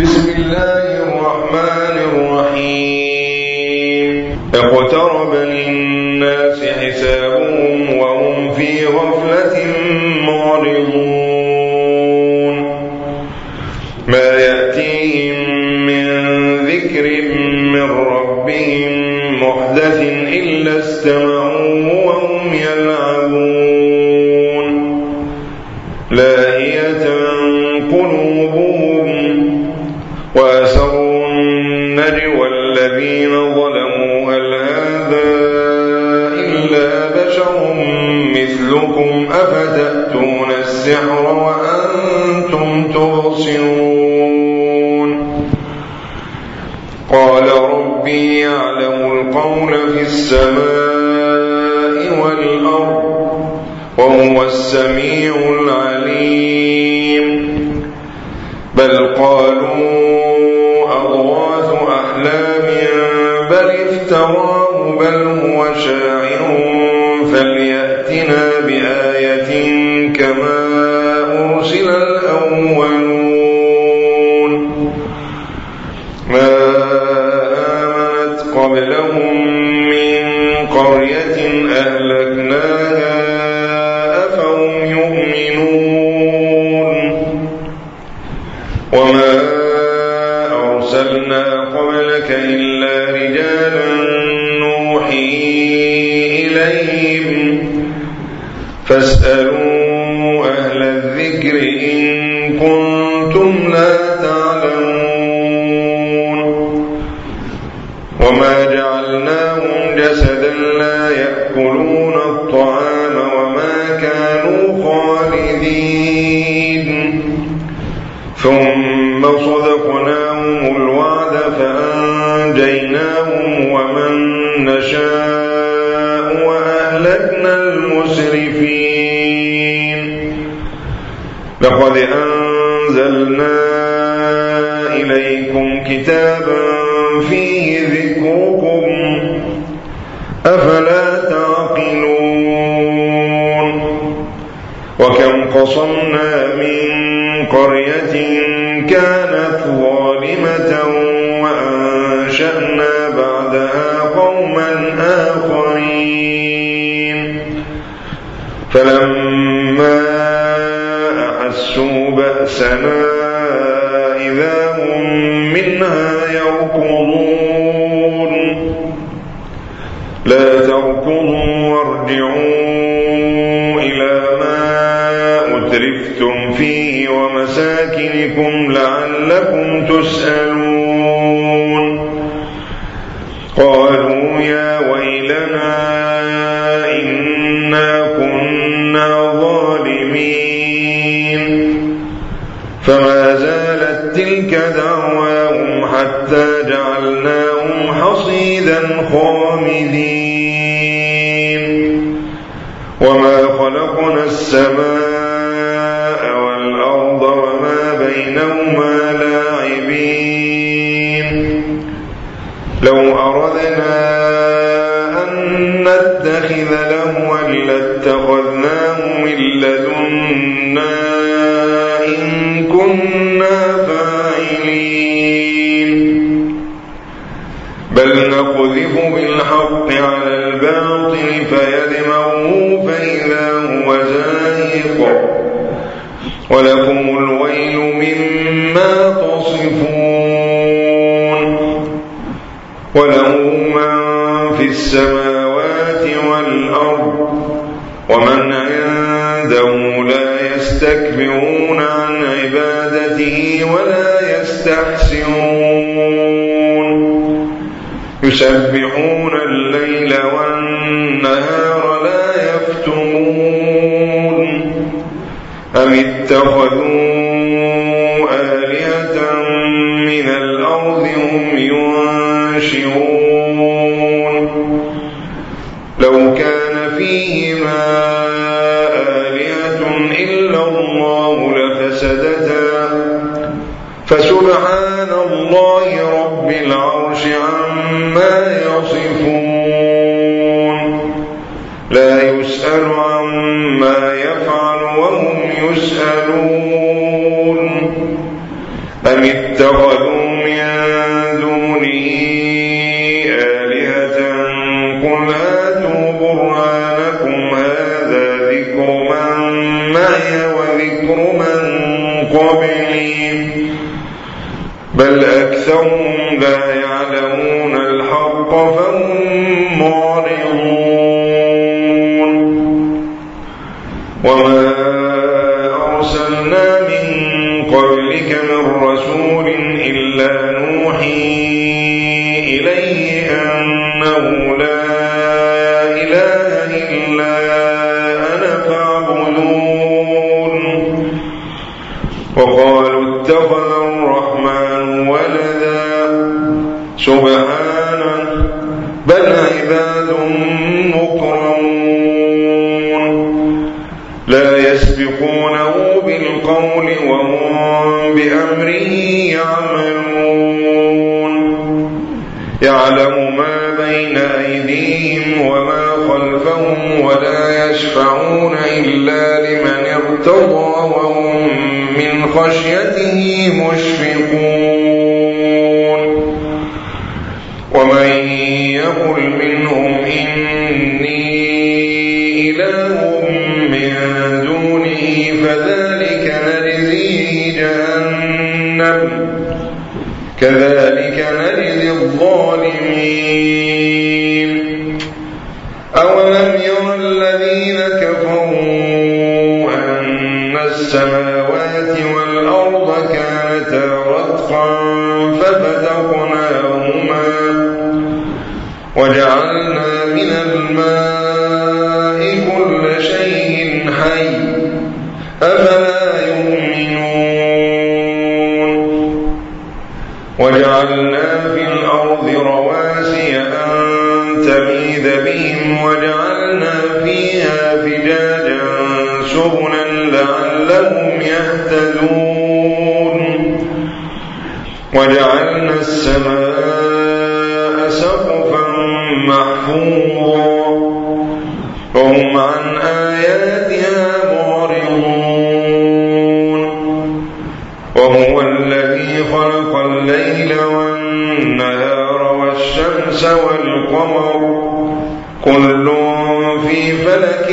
بسم الله الرحمن الرحيم اقترب للناس حسابهم وهم في غفلة معرضون ما يأتيهم من ذكر من ربهم محدث إلا استمعوه وهم يلعبون لاهية قلوبهم وأسروا النجوى الذين ظلموا هل هذا إلا بشر مثلكم أفتأتون السحر وأنتم تبصرون قال ربي يعلم القول في السماء والأرض وهو السميع العليم بل قالوا أضغاث أحلام بل افتراه بل هو شاعر فليأتنا بآية كما أرسل الأولون ما آمنت قبلهم من قرية أهلكناها أفهم يؤمنون وما أرسلنا قبلك إلا رجالا نوحي إليهم فاسألوا أهل الذكر إن كنتم لا تعلمون وما جعلناهم جسدا لا يأكلون الطعام وما كانوا خالدين ثم صدقناهم الوعد فأنجيناهم ومن نشاء وأهلكنا المسرفين لقد أنزلنا إليكم كتابا فيه ذكركم أفلا تعقلون وكم قصمنا من قرية كانت ظالمة وأنشأنا بعدها قوما آخرين فلما أحسوا بأسنا إذا هم منها يركضون لا تركضوا وارجعوا إلى ما أترفتم فيه ومساكنكم لعلكم تسألون قالوا يا ويلنا إنا كنا ظالمين فما زالت تلك دعواهم حتى جعلناهم حصيدا خامدين وما خلقنا السماء والأرض وما بينهما لاعبين لو أردنا أن نتخذ لهوا لاتخذناه من لدنا إن كنا فاعلين بل نقذف بالحق على الباطل فيدمغه فإذا هو زاهق ولكم الويل مما تصفون وله من في السماوات والأرض ومن عنده لا يستكبرون عن عبادته ولا يستحسرون يسبحون الليل والنهار لا يفترون أم اتخذوا آلهة من الأرض هم ينشرون لو كان فيهما آلهة إلا الله لفسدتا فسبحان الله رب العرش عما يصفون لا يسأل عما يفعل وهم يسألون أم اتخذوا من دونه آلهة قل هاتوا برهانكم هذا ذكر من معي وذكر من قبلي بل أكثرهم لا يعلمون الحق فهم معرضون وما أرسلنا من قبلك من رسول إلا نوحي إليه أنه لا إله إلا أنا فاعبدون وقالوا اتخذ الرحمن ولدا سبحانه بل عباد مكرمون لا يسبقونه بالقول وهم بأمره يعملون يعلم ما بين أيديهم وما خلفهم ولا يشفعون إلا لمن ارتضى وهم من خشيته مشفقون ومن يقل منهم إني إله من دونه فذلك نجزيه جهنم كذلك نجزي الظالمين أولم ير الذين كفروا أن السماوات والأرض كانتا رتقا ففتقناهما وجعلنا من الماء كل شيء حي أفلا يؤمنون وجعلنا في الأرض رواسي أن تميد بهم وجعلنا فيها فجاجا سبلا لعلهم يهتدون وجعلنا السماء سقفا محفوظا وهم عن آياتها معرضون وهو الذي خلق الليل والنهار والشمس والقمر كل في فلك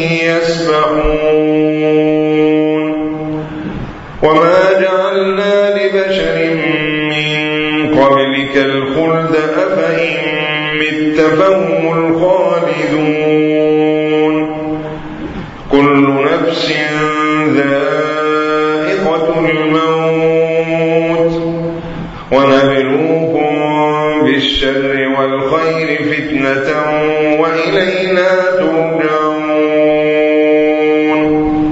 يسبحون وما جعلنا لبشر من قبلك الخلد أفإن مت فهم الخالدون كل نفس ذائقة الموت ونبلوكم بالشر والخير فتنة وإلينا ترجعون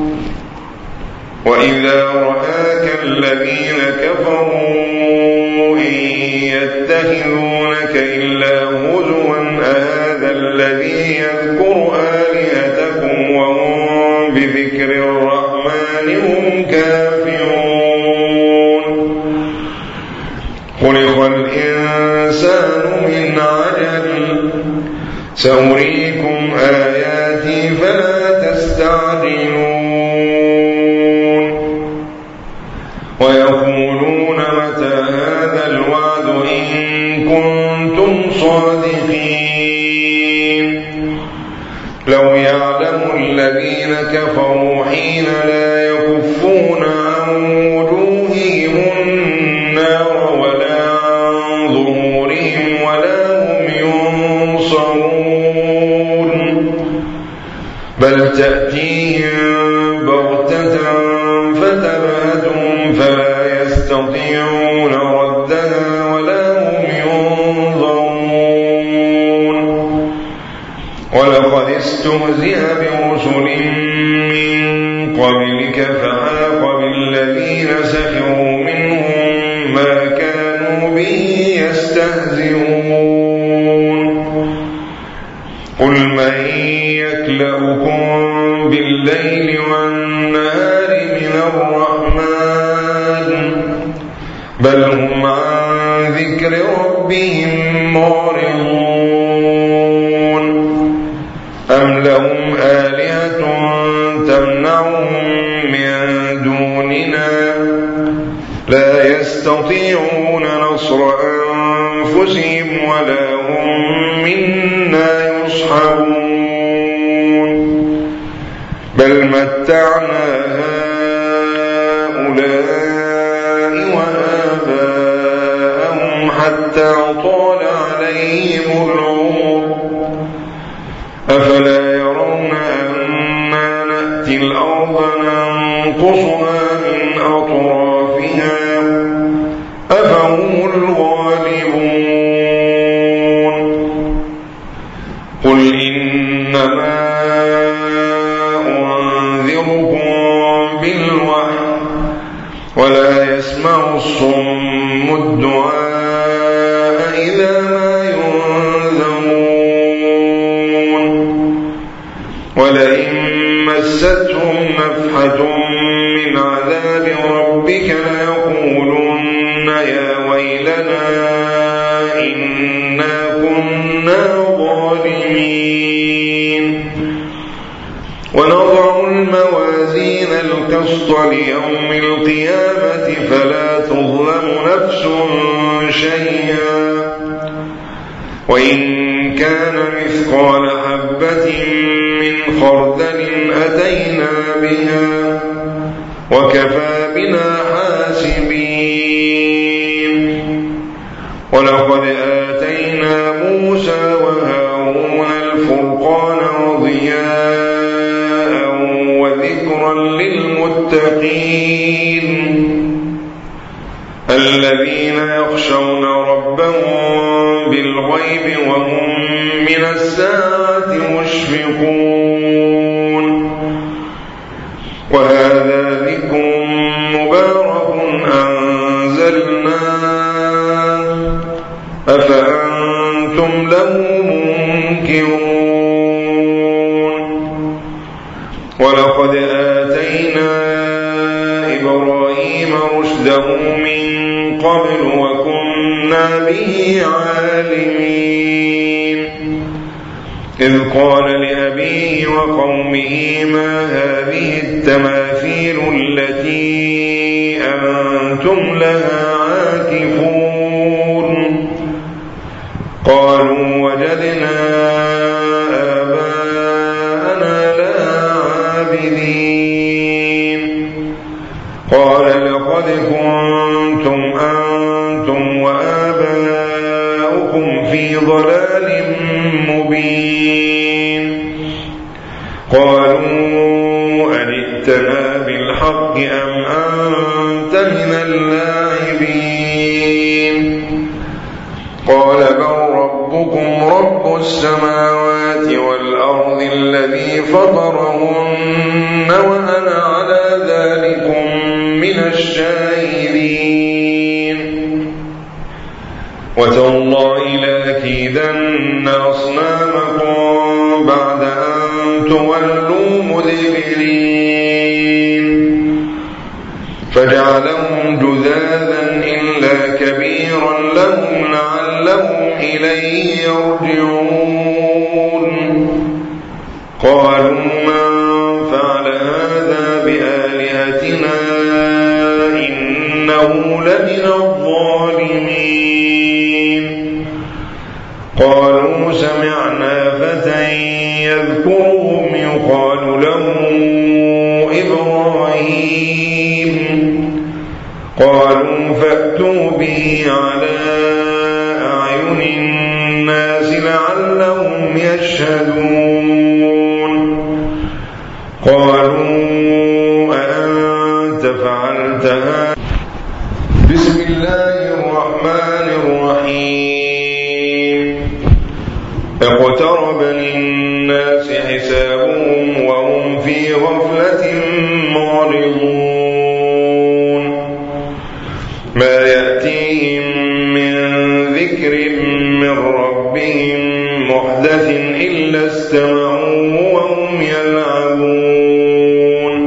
وإذا رآك الذين كفروا إن يتخذونك إلا هزوا أهذا الذي يذكر آلهتكم وهم بذكر الرحمن هم كافرون خلق الإنسان من عجل سأريكم آياتي فلا تستعجلون ويقولون متى هذا الوعد إن كنتم صادقين لو يعلم الذين كفروا حين لا يكفون عن وجوههم النار ولا عن ظهورهم ولا هم ينصرون بل تأتيهم بغتة فتبهتهم فلا يستطيعون ردها ولا هم ينظرون ولقد استهزئ برسل من قبلك فحاق بالذين سخروا منهم ما كانوا به يستهزئون قل من يكلؤكم بالليل والنهار من الرحمن بل هم عن ذكر ربهم معرضون أم لهم آلهة تمنعهم من دوننا لا يستطيعون يستطيعون نصر أنفسهم ولا هم منا يصحبون بل متعنا هؤلاء وآباءهم حتى طال عليهم العمر أفلا يرون أنا نأتي الأرض ننقصها من أطرافها أفهم الغالبون قل إنما أنذركم بالوحي ولا يسمع الصم الدعاء إذا ما ينذرون ولئن مستهم نفحة من عذاب ربك ليقولن يا ويلنا إنا كنا ظالمين ونضع الموازين القسط ليوم القيامة فلا تظلم نفس شيئا وإن كان مثقال حبة من خردل أتينا بها وكفى بنا حاسبين ولقد آتينا موسى وهارون الفرقان وضياء وذكرا للمتقين الذين يخشون ربهم بالغيب وهم من الساعة مشفقون وهذا ذكر مبارك أنزلناه أفأنتم له منكرون ولقد آتينا إبراهيم رشده من قبل وكنا به عالمين إذ قال لأبيه وقومه ما هذه التماثيل التي أنتم لها عاكفون قالوا وجدنا آباءنا لها عابدين قال لقد كنتم أنتم وآباؤكم في ضلال مبين قالوا أجئتنا بالحق أم أنت من اللاعبين قال بل ربكم رب السماوات والأرض الذي فطرهن وأنا على ذلكم من الشاهدين وتالله لأكيدن أصنامكم بعد أن تولوا مدبرين فجعلهم جذاذا إلا كبيرا لهم لعلهم إليه يرجعون قالوا من فعل هذا بآلهتنا إنه لمن الظالمين قالوا سمعنا فتى يذكرهم يقال له إبراهيم قالوا فأتوا به على أعين الناس لعلهم يشهدون قالوا أأنت فعلت هذا بسم الله الرحمن الرحيم اقترب للناس حسابهم وهم في غفلة معرضون ما يأتيهم من ذكر من ربهم محدث إلا استمعوه وهم يلعبون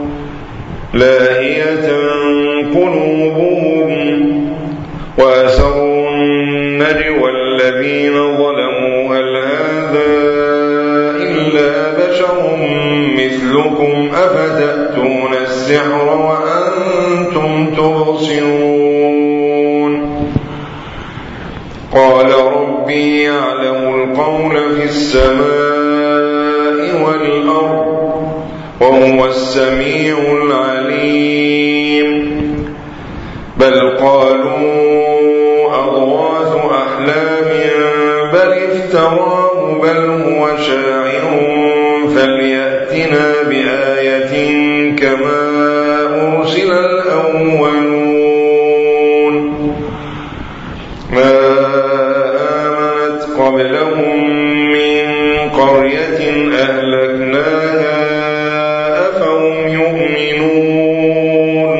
لاهية قلوبهم وأسروا النجوى الذين ظلموا هل هذا إلا بشر مثلكم أفتأتون السحر وأنتم تبصرون السماء والأرض وهو السميع العليم بل قالوا أضغاث أحلام بل افتراه بل هو شاعر فليأتنا بآية كما أرسل الأولون ما آمنت قبلهم من قرية أهلكناها أفهم يؤمنون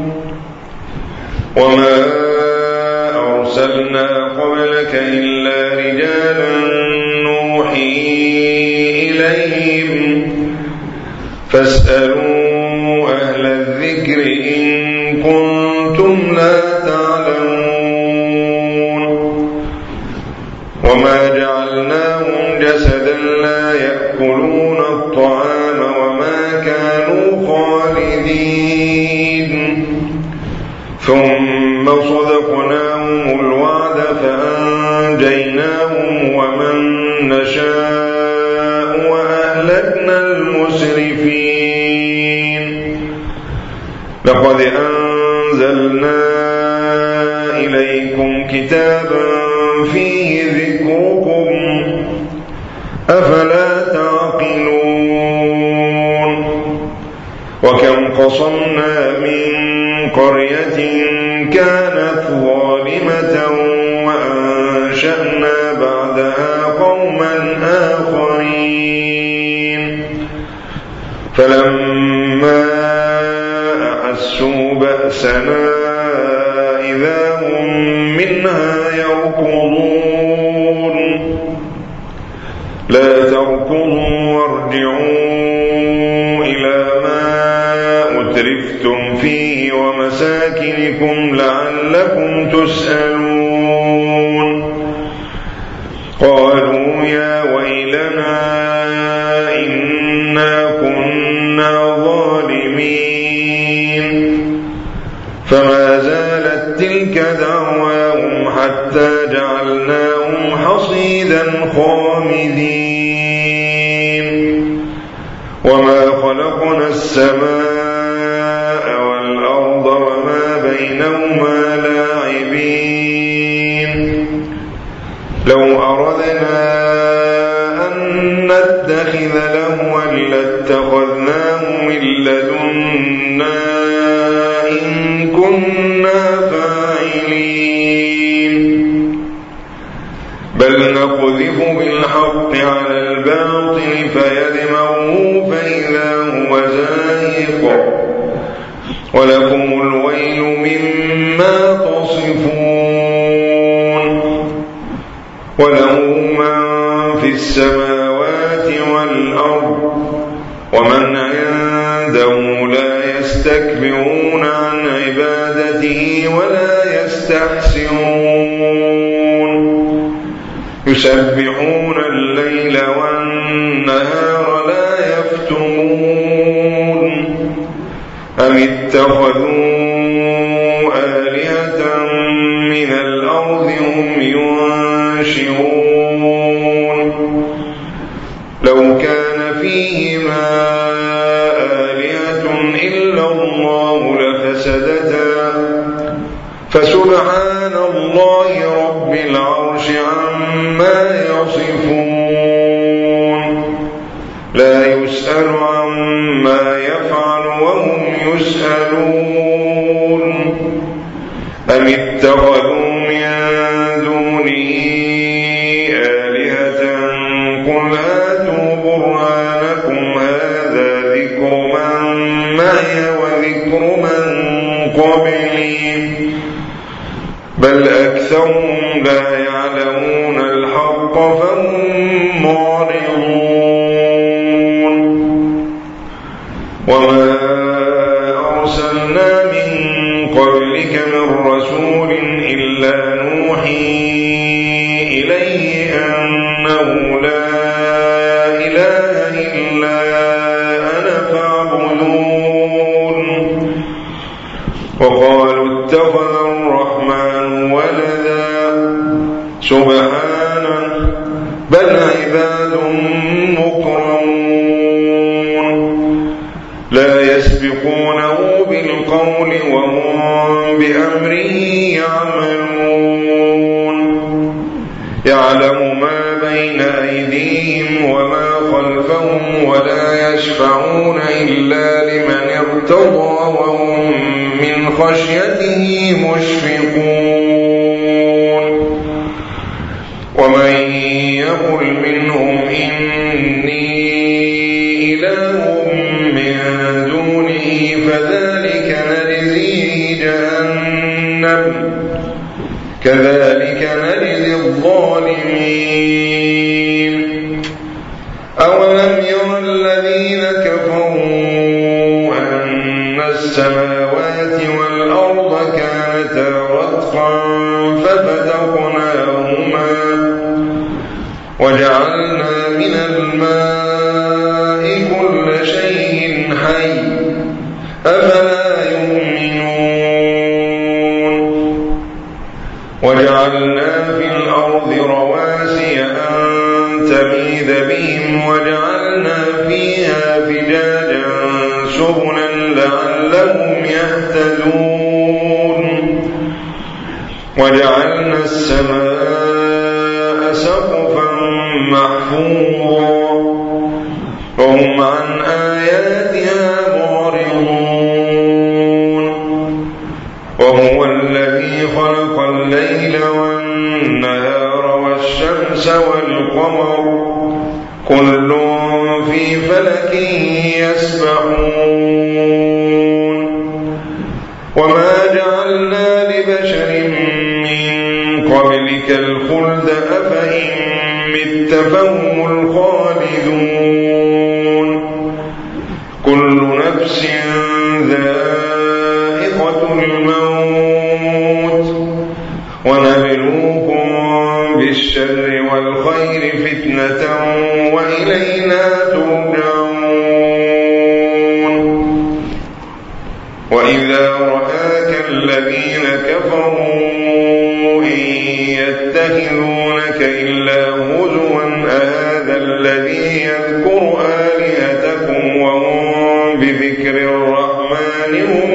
وما أرسلنا قبلك إلا رجالا نوحي إليهم فاسألوا أهل الذكر إن كنتم لا تعلمون وما جعلناهم جسدا لا يأكلون الطعام وما كانوا خالدين ثم صدقناهم الوعد فأنجيناهم ومن نشاء وأهلكنا المسرفين لقد أنزلنا إليكم كتابا فيه ذكركم أفلا تعقلون وكم قصمنا من قرية كانت ظالمة وأنشأنا بعدها قوما آخرين فلما أحسوا بأسنا إذا هم منها يركضون لا تركضوا وارجعوا إلى ما أترفتم فيه ومساكنكم لعلكم تسألون قالوا يا ويلنا إنا كنا ظالمين فما زالت تلك دعواهم حتى جعلناهم حصيدا خامدين وما خلقنا السماء والأرض وما بينهما لاعبين لو أردنا أن نتخذ لهوا لاتخذناه من لدنا إن كنا فاعلين بل نقذف بالحق على الباطل فيدمغه فإذا هو زاهق ولكم الويل مما تصفون وله من في السماوات والأرض ومن عنده لا يستكبرون عن عبادته ولا يستحسرون يسبحون الليل والنهار لا يفترون أم اتخذوا آلهة من الأرض هم ينشرون لو كان فيهما آلهة إلا الله لفسدتا فسبحان الله رب العرش عما يصفون لا يسأل عما يفعل وهم يسألون أم اتخذوا من دونه آلهة قل هاتوا برهانكم هذا ذكر من معي وذكر من قبلي بل أكثرهم لا يعلمون الحق فهم معرضون وما أرسلنا من قبلك من رسول إلا نوحي إليه أنه لا إله إلا أنا فاعبدون وقالوا اتخذ الرحمن ولدا سبحانه بل عباد يعملون يعلم ما بين أيديهم وما خلفهم ولا يشفعون إلا لمن ارتضى وهم من خشيته مشفقون ومن يقل منهم إني إله من دونه فذلك نجزيه جهنم كذلك نجزي الظالمين أولم ير الذين كفروا أن السماوات والأرض كانتا رتقا ففتقناهما وجعلنا من الماء كل شيء حي أفلا يؤمنون وجعلنا في الأرض رواسي أن تميد بهم وجعلنا فيها فجاجا سبلا لعلهم يهتدون وجعلنا السماء سقفا محفوظا وهم عن آياتها معرضون وهو الذي خلق الليل والنهار والشمس والقمر كل في فلك يسبحون وما جعلنا لبشر من قبلك الخلد أفإن مت فهم الخالدون كل نفس ذائقة الموت ونبلوكم بالشر والخير فتنة وإلينا ترجعون وإذا رآك الذين كفروا إن يتخذونك إلا هزوا أهذا الذي يذكر آلهتكم وهم بذكر الرحمن هم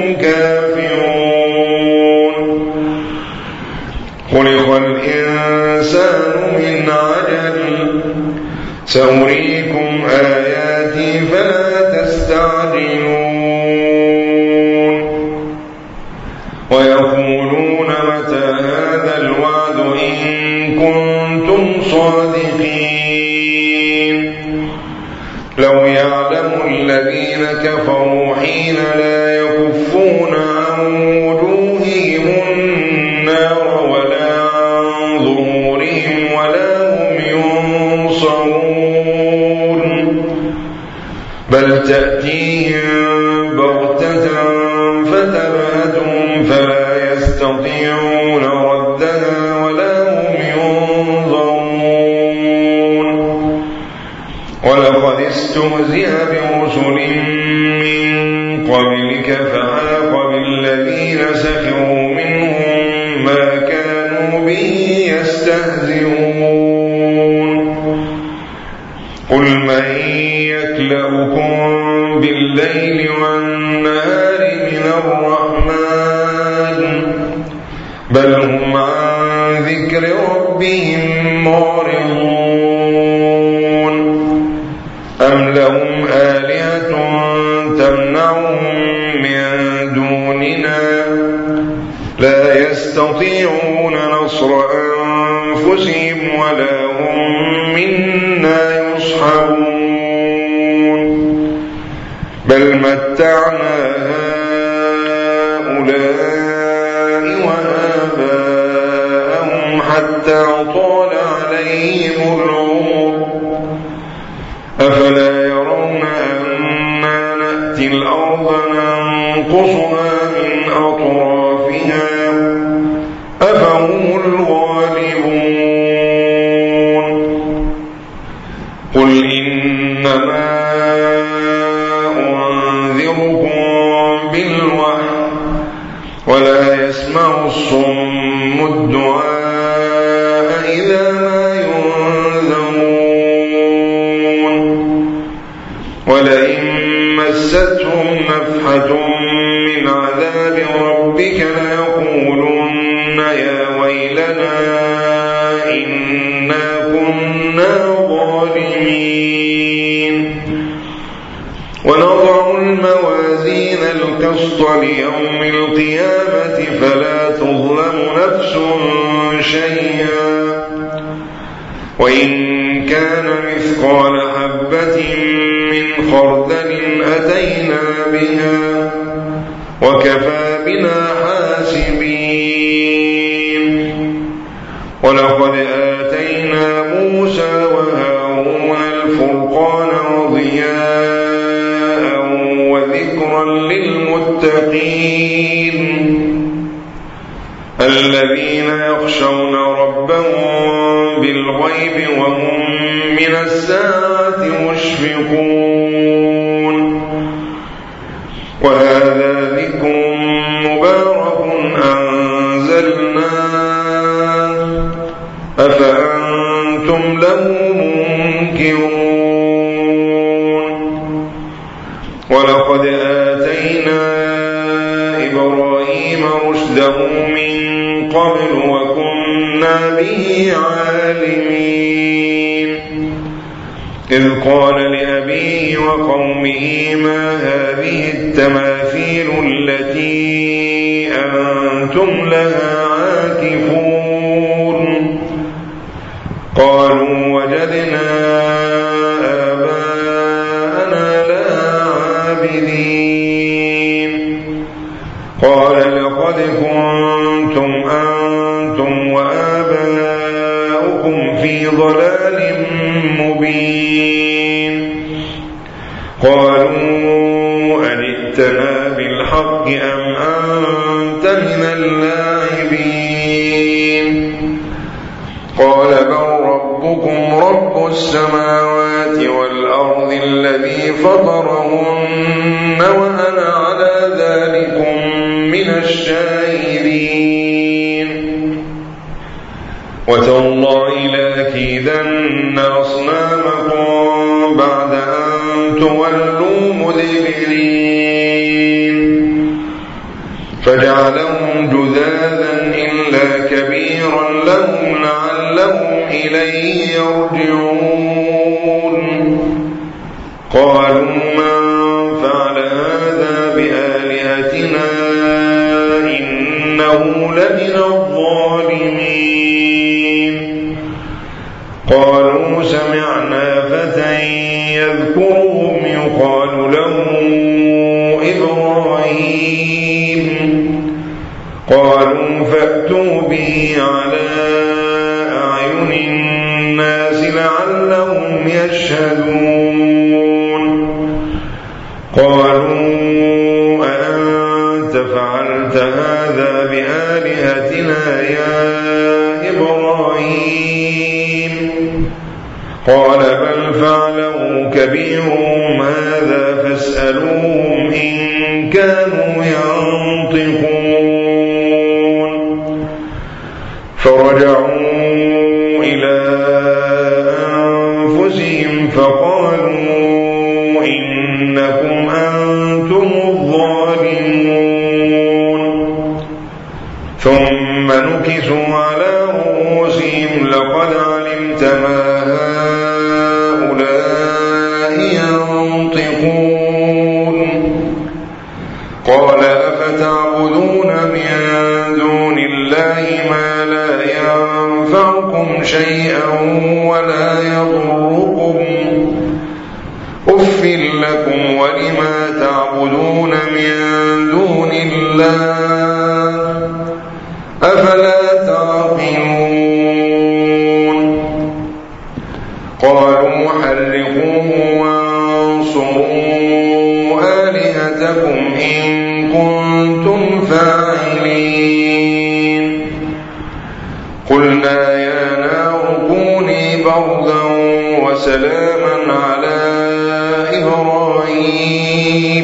كافرون خلق الإنسان من عجل سأريكم آياتي فلا تستعجلون ويقولون متى هذا الوعد إن كنتم صادقين لو يعلم الذين كفروا حين لا يكفون عن وجوههم النار ولا عن ظهورهم ولا هم ينصرون بل تأتيهم بغتة فتبهتهم فلا يستطيعون ردها ولا هم ينظرون ولقد استهزئ برسل من قبلك فحاق بالذين سخروا منهم ما كانوا به يستهزئون قل من يكلؤكم بالليل والنهار من الرحمن بل هم عن ذكر ربهم معرضون أم لهم آلهة تمنعهم من دوننا لا يستطيعون نصر أنفسهم ولا هم منا يصحبون بل متعنا هؤلاء وآباءهم حتى طال عليهم العمر أفلا يرون أنا نأتي الأرض ننقصها من أطرافها أفهم الغالبون قل إنما أنذركم بالوحي ولا يسمع الصم الدعاء إذا ما ينذرون ولئن مستهم نفحة من عذاب ربك ليقولن يا ويلنا إنا كنا ظالمين ونضع الموازين القسط ليوم القيامة فلا تظلم نفس شيئا وإن كان مثقال حبة من خردل أتينا بها وكفى بنا حاسبين ولقد آتينا موسى وهارون الفرقان وضياء وذكرا للمتقين الذين يخشون ربهم بالغيب وهم من الساعة مشفقون وهذا ذكر مبارك أنزلناه أفأنتم له منكرون ولقد آتينا إبراهيم رشده من قبل وكنا به عالمين إذ قال لأبيه وقومه ما هذه التماثيل التي أنتم لها عاكفون قالوا وجدنا آباءنا لها عابدين قال لقد كنتم أنتم وآباؤكم في ضلال مبين قالوا أجئتنا بالحق أم أنت من اللاعبين قال بل ربكم رب السماوات والأرض الذي فطرهن وأنا على ذلكم من الشاهدين وتالله لأكيدن أصنامكم بعد أن تولوا مدبرين فجعلهم جذاذا إلا كبيرا لهم لعلهم إليه يرجعون قالوا من فعل هذا بآلهتنا إنه لمن الظالمين قالوا سمعنا فتى يذكرهم يقال له إبراهيم قالوا فأتوا به على أعين الناس لعلهم يشهدون قالوا أأنت فعلت هذا بآلهتنا يا إبراهيم قال بل فعله كبيرهم هذا فاسألوهم إن كانوا ينطقون فرجعوا إلى أنفسهم فقالوا إنكم أنتم الظالمون ثم نكسوا على رؤوسهم لقد علمت ما هؤلاء ينطقون قال أفتعبدون من دون الله ما لا ينفعكم شيئا ولا يضركم أف لكم ولما تعبدون من دون الله أفلا تعقلون قالوا حرقوه وانصروا آلهتكم إن كنتم فاعلين قلنا يا نار كوني بردا وسلاما على إبراهيم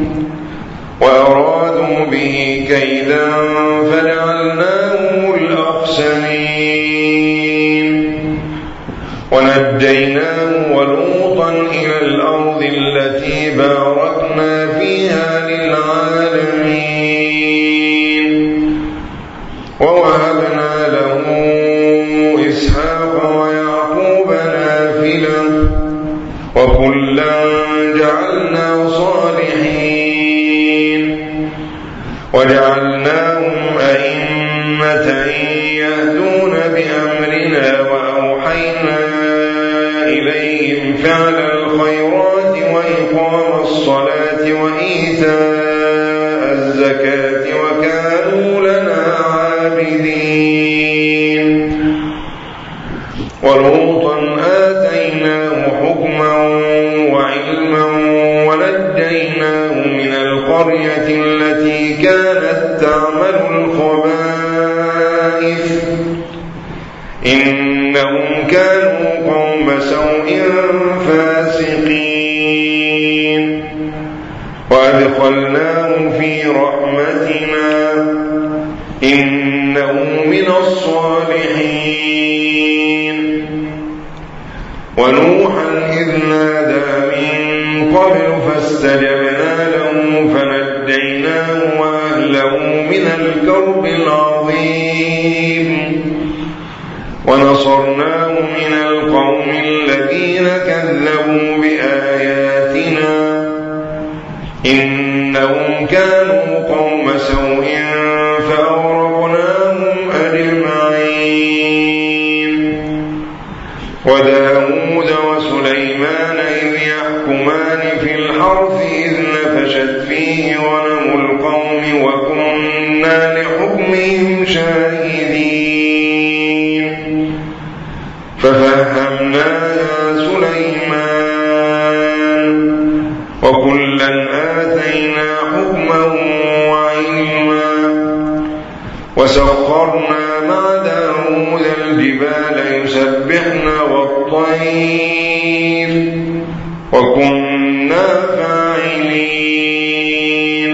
وأرادوا به كيدا فجعلناهم الأخسرين ونجيناه ولوطا إلى الأرض التي باركنا فيها للعالمين ووهبنا ووهبنا له إسحاق ويعقوب نافلة وكلا جعلنا صالحين وجعلناهم أئمة يهدون بأمرنا وأوحينا إليهم فعل الخيرات وإقام الصلاة وإيتاء الزكاة وكانوا لنا عابدين ولوطا آتيناه حكما وعلما ونجيناه من القرية التي كانت تعمل الخبائث إنهم كانوا قوم سوء فاسقين وأدخلناه في رحمتنا إنه من الصالحين ونوحا إذ نادى من قبل فاستجبنا له فنجيناه وأهله من الكرب العظيم ونصرناه من القوم الذين كذبوا بآياتنا إنهم كانوا قوم سوء فأغرقناهم أجمعين وداود وسليمان إذ يحكمان في الحرث إذ نفشت فيه غنم القوم وكنا لحكمهم شاهدين ففهمناها سليمان وكلا آتينا حكما وعلما وسخرنا مع داود الجبال يسبحن والطير وكنا فاعلين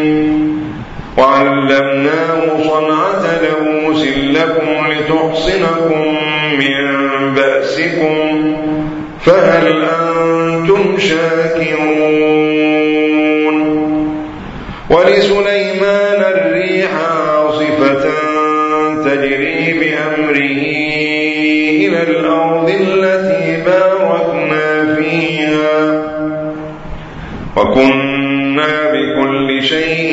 وعلمناه صنعة لبوس لكم لتحصنكم من بأسكم فهل أنتم شاكرون ولسليمان الريح عاصفة تجري بأمره إلى الأرض التي باركنا فيها وكنا بكل شيء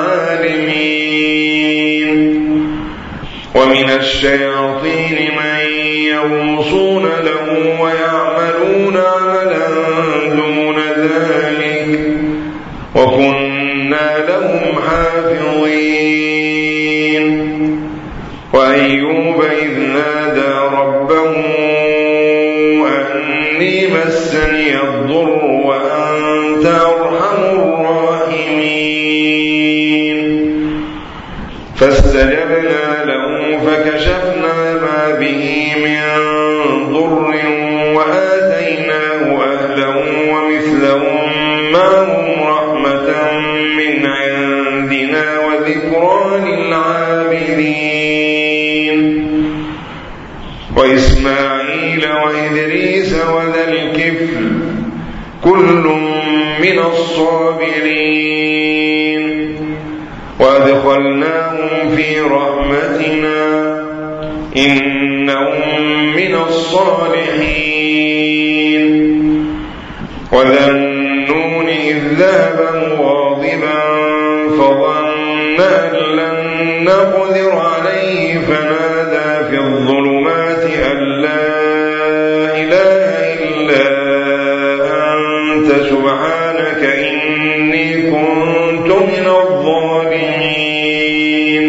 عالمين ومن الشياطين من يغوصون له ويعملون عملا دون ذلك وكنا لهم حافظين وأيوب إذ نادى ربه أني مسني الضر وأنت أرحم الراحمين فاستجبنا له فكشفنا ما به من ضر وآتيناه أهله ومثلهم معهم رحمة من عندنا وذكرى للعابدين وإسماعيل وإدريس وذا الكفل كل من الصابرين وأدخلناهم في رحمتنا إنهم من الصالحين وذا النون إذ ذهب مغاضبا فظن أن لن نقدر عليه فنادى في الظلمات أن لا إله إلا أنت سبحانك إني كنت من الظالمين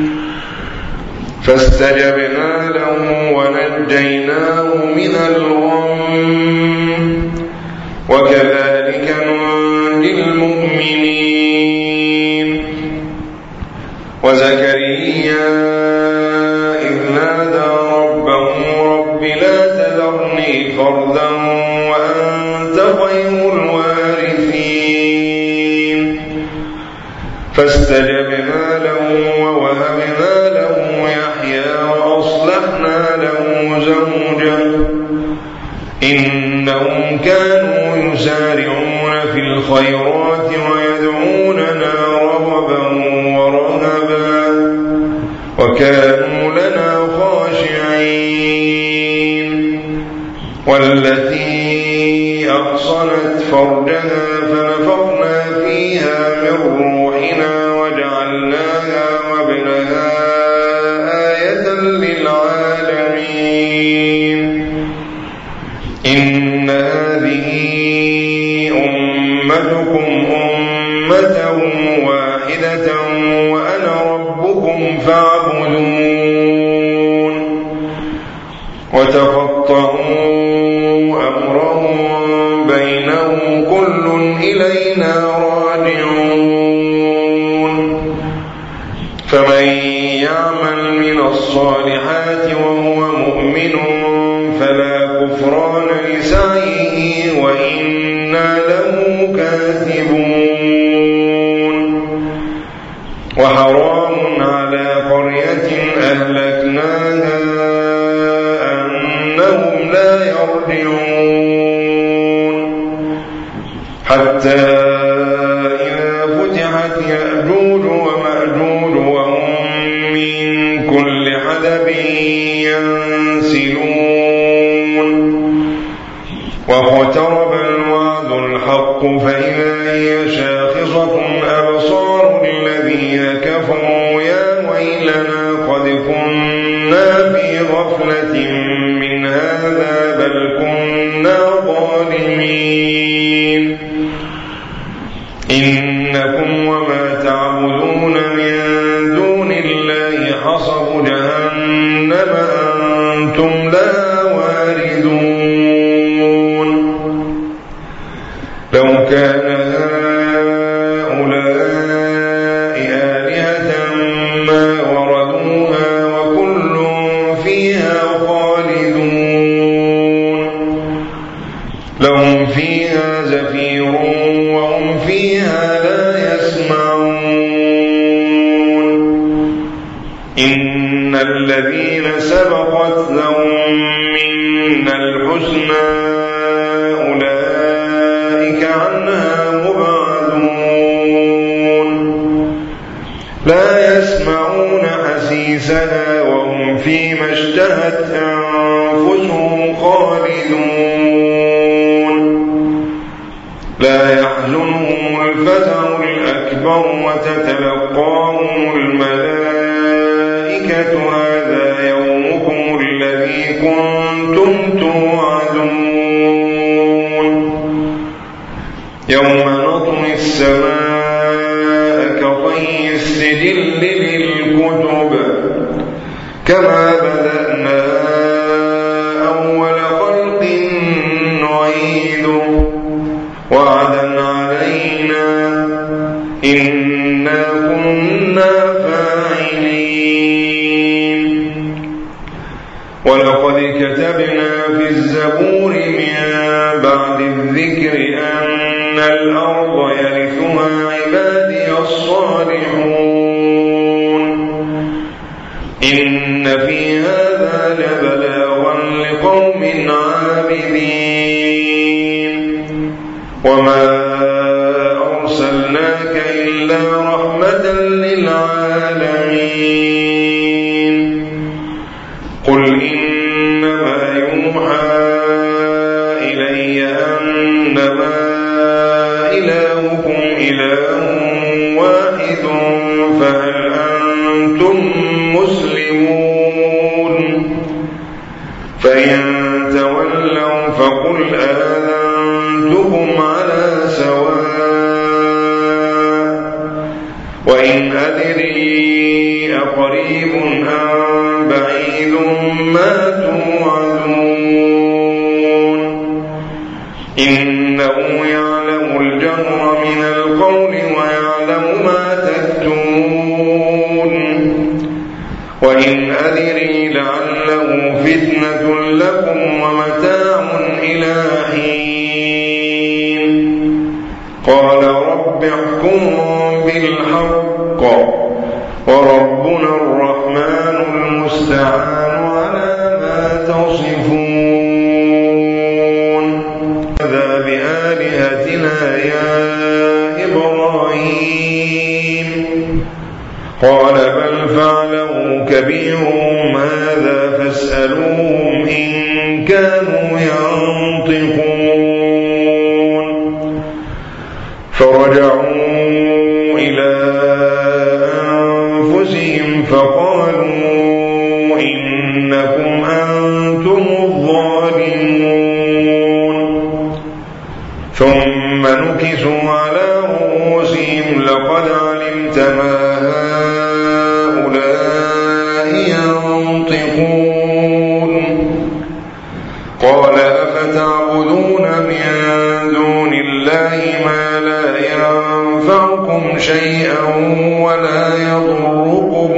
فاستجبنا له ونجيناه من الغم وكذلك ننجي المؤمنين وزكريا إذ نادى ربه رب لا تذرني فردا وأنت خير الوارثين فاستجبنا له ووهبنا له يحيى وأصلحنا له زوجه إنهم كانوا يسارعون في الخيرات ويدعوننا رغبا ورهبا وكانوا لنا والتي أحصنت فرجها فنفخنا فيها من روحنا وجعلناها وابنها آية للعالمين. إن هذه أمتكم أمة واحدة وأنا ربكم فاعبدون. وتقطعوا أمرهم بينهم كل إلينا راجعون. فمن يعمل من الصالحات وهو مؤمن فلا كفران لسعيه وإنا له كاتبون. وحرام على قرية أهلكناها أنهم لا يرجعون حتى إذا فتحت يأجوج ومأجوج وهم من كل حدب ينسلون. واقترب الوعد الحق فإذا هي شاخصة أبصار الذين كفروا يا ويلنا قد كنا في غفلة من هذا بل كنا ظالمين. إنكم وما تعبدون من دون الله حصب جهنم أنتم لها واردون. لو كان هؤلاء آلهة ما وردوها وكل فيها خالدون. لهم فيها زفير وهم فيها لا يسمعون. إن الذين سبقت لهم منا الحسنى أولئك عنها مبعدون. لا يسمعون حسيسها وهم فيما اشتهت أنفسهم خالدون. لا يحزنهم الفزع الأكبر وتتلقاهم الملائكة هذا يومكم الذي كنتم توعدون. يوم نطوي السماء كطي السجل للكتب كما بدأنا أول خلق نعيده وعدا علينا إنا كنا فاعلين. ولقد كتبنا في الزبور من بعد الذكر أن الأرض يرثها عبادي الصالحون. إن في هذا لبلاغا لقوم عابدين. وما أرسلناك إلا رحمة للعالمين. قل إنما يوحى إلي أنما إلهكم إله واحد فهل أنتم مسلمون؟ فإن تولوا فقل آذنتكم على سواء. وإن أدري أقريب أم بعيد ما توعدون. إنه يعلم الجهر من القول ويعلم ما تكتمون. وإن أدري لعله فتنة لكم ومتاع إلى حين. قال رب احكم بالحق وربنا الرحمن المستعان على ما تصفون. هذا بآلهتنا يا إبراهيم. قال بل فعله كبيرهم هذا فاسألوهم إن كانوا يعلمون. فرجعوا إلى أنفسهم فقالوا إنكم أنتم الظالمون ثم نكسوا على رؤوسهم لقد علمت ما هؤلاء ينطقون قال أفتعبدون من دون الله ما لا ينفعكم شيئا ولا يضركم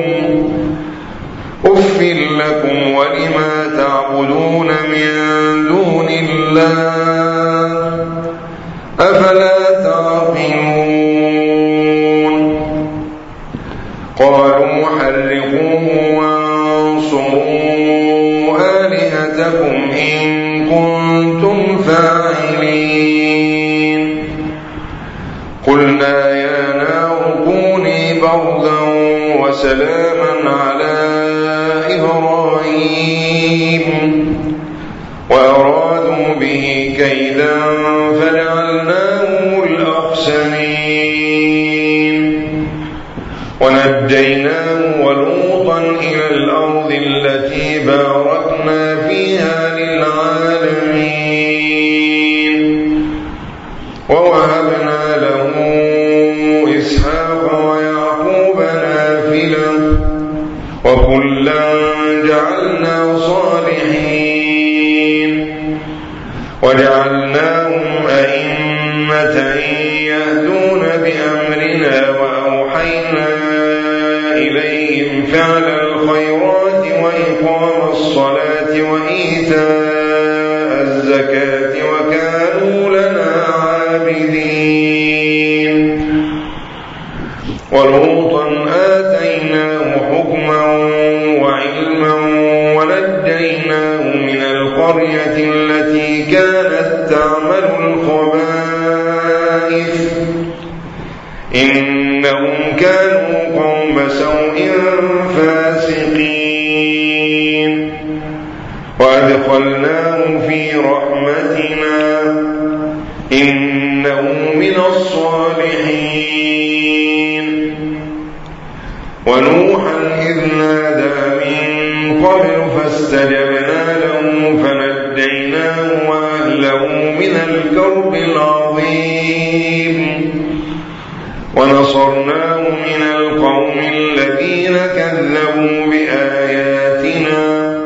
أف لكم ولما تعبدون من دون الله أفلا تعقلون قالوا حرقوه وانصروا آلهتكم إن كنتم فاعلين قلنا يا نار كوني بردا وسلاما على إبراهيم وأرادوا به كيدا فجعلناهم الأخسرين ونجيناه ولوطا إلى الأرض التي باركنا فيها للعالمين ووهبنا له إسحاق ويعقوب نافلة وكلا جعلنا صالحين وجعلناهم أئمة يهدون بأمرنا وأوحينا إليهم فعل الخيرات وإقام الصلاة وإيتاء الزكاة وكانوا لنا عابدين ولوطا آتيناه حكما وعلما ونجيناه من القرية التي كانت تعمل الخبائث إنهم كانوا قوم سوء فاسقين وأدخلناه في رحمتنا إنه من الصالحين ونوحا إذ نادى من قبل فاستجبنا له فنجيناه وأهله من الكرب العظيم ونصرناه من القوم الذين كذبوا بآياتنا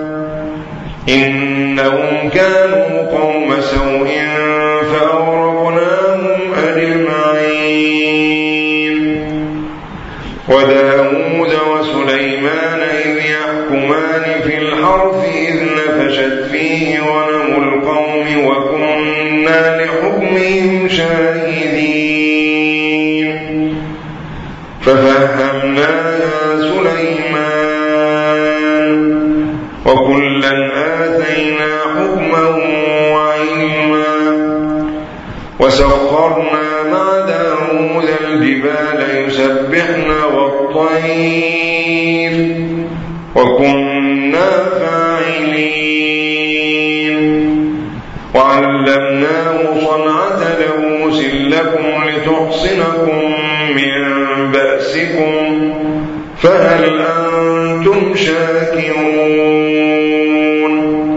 إنهم كانوا قوم سوء فأغرقناهم أجمعين وداود وسليمان إذ يحكمان في الحرث إذ نفشت فيه غنم القوم وكنا لحكمهم شاهدين ففهمناها سليمان وكلا آتينا حكما وعلما وسخرنا مع داود الجبال يسبحن والطير وكنا فاعلين وعلمناه صنعة لبوس لكم لتحصنكم من بأسكم فهل أنتم شاكرون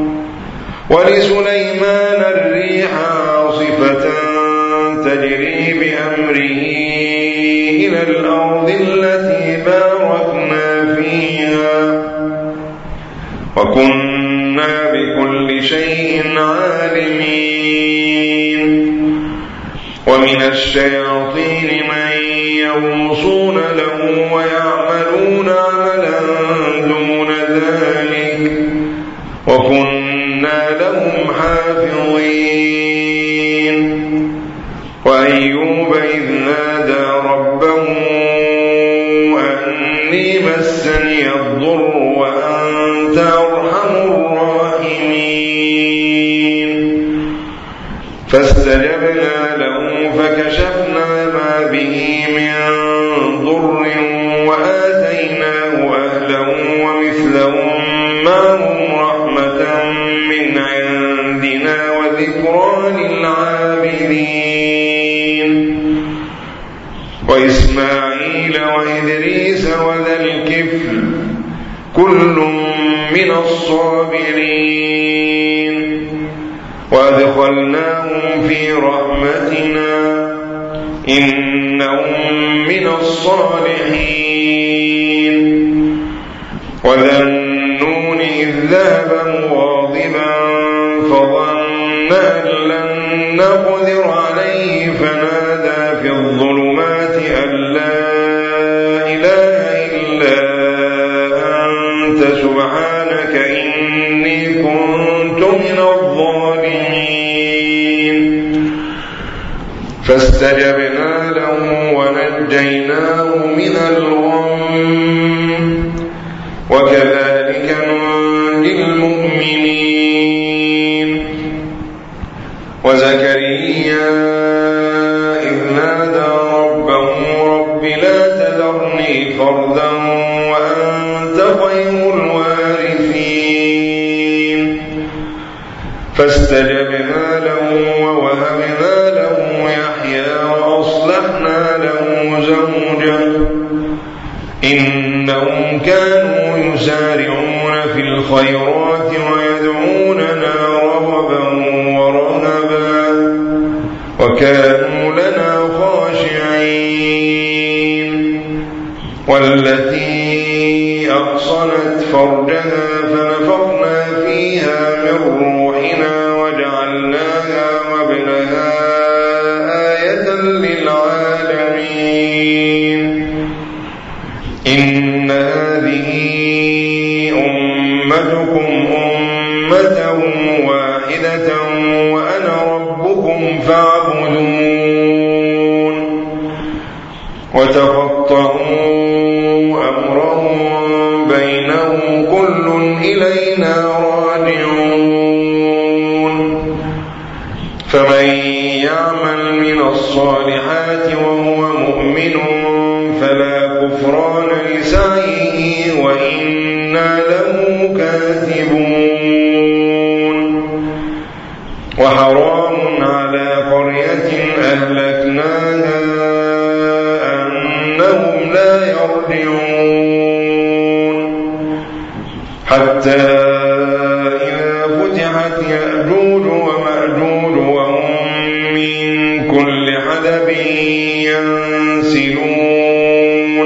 ولسليمان الريح عاصفة تجري بأمره إلى الأرض التي باركنا فيها وكنا بكل شيء عالمين ومن الشياطين من يغوصون له ويعملون عملا دون ذلك وكنا لهم حافظين وأيوب إذ نادى ربه أني مسني الضر وأنت أرحم الراحمين فاستجبنا له فكشفنا ما به من ضر وآتيناه أهله ومثلهم معهم رحمة من عندنا وذكرى للعابدين وإسماعيل وإدريس وذا الكفل كل من الصابرين وأدخلناهم في رحمتنا إنهم من الصالحين وذا النون إذ ذهب مغاضبا فظن أن لن نقدر عليه فنادى في الظلمات أن لا إله إلا أنت سبحانك إني كنت من الظالمين فاستجبنا له ونجيناه من الغم وكذلك ننجي المؤمنين وزكريا إذ نادى ربه رب لا تذرني فردا وأنت خير الوارثين فاستجبنا له ووهبنا له يحيى وأصلحنا له زوجه إنهم كانوا يسارعون في الخيرات ويدعوننا رغبا ورهبا وكانوا لنا خاشعين والتي أحصنت فرجها فنفخنا فيها من روحنا وجعلناها وابنها آية للعالمين إن هذه أمتكم أمة واحدة وأنا ربكم فاعبدون وتقطعوا أمرهم بينهم كل إلينا راجعون فمن يعمل من الصالحات وهو مؤمن فلا كفران لسعيه وإنا له كاتبون وحرام على قرية أهلكناها أنهم لا يرجعون حتى إذا فتحت يأجوج ومأجوج وهم من كل حدب ينسلون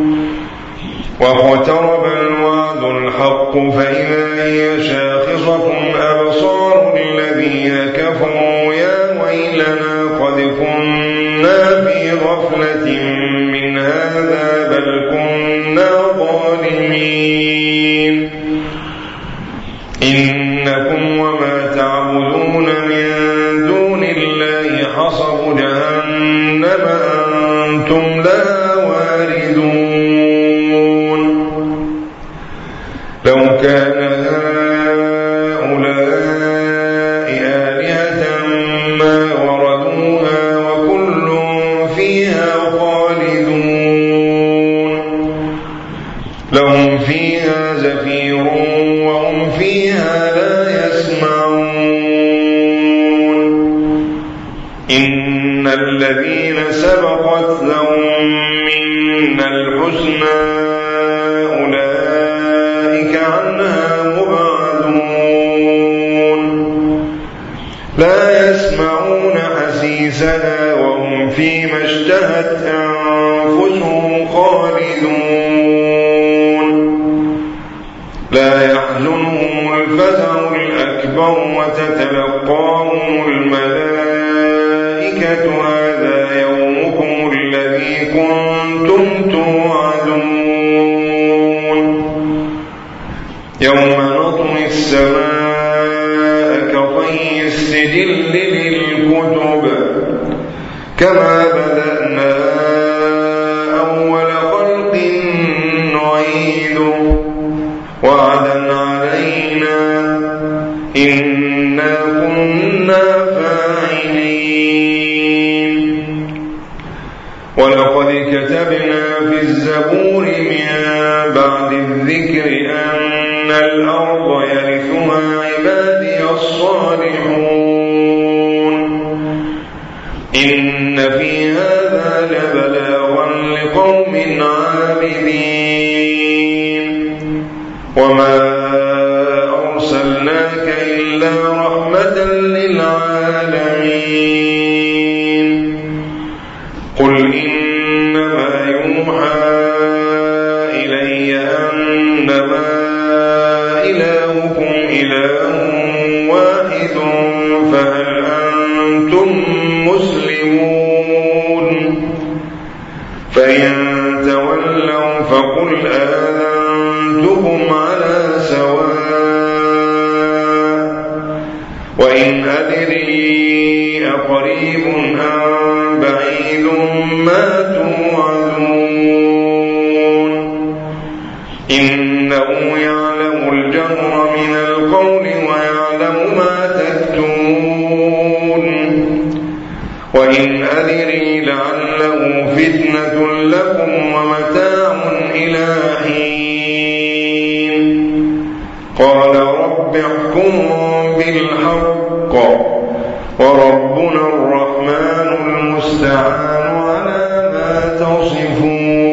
واقترب الوعد الحق فإذا هي شاخصة أبصار الذين كفروا يا ويلنا قد كنا في غفلة من هذا بل كنا ظالمين إنكم وما تعبدون من دون الله حصب جهنم أنتم لها واردون لو كان هؤلاء آلهة ما وردوها وكل فيها خالدون لهم فيها زفير وهم فيها لا يسمعون إن الذين سبقت لهم منا الحسنى أولئك عنها مبعدون لا يسمعون حسيسها وهم فيما اشتهت أنفسهم خالدون لا يحزنهم الفزع الأكبر وتتلقاهم الملائكة هذا يومكم الذي كنتم توعدون يوم نطوي السماء كطي السجل للكتب كما بدأنا أول خلق نعيده وعدا علينا إنا كنا فاعلين ولقد كتبنا في الزبور من بعد الذكر أن الأرض يرثها عبادي الصالحون إن في هذا لبلاغا لقوم عابدين وما أرسلناك إلا رحمة للعالمين قل إنما يوحى إلي أنما إلهكم إله واحد فهل أنتم مسلمون فإن تولوا فقل آذنتكم على سواء وإن أدري أقريب أم بعيد ما توعدون إنه يعلم الجهر من القول ويعلم ما تكتمون وإن أدري لعله فتنة لكم ومتاع إلى حين قال رب احكم بالحق وربنا الرحمن المستعان على ما تصفون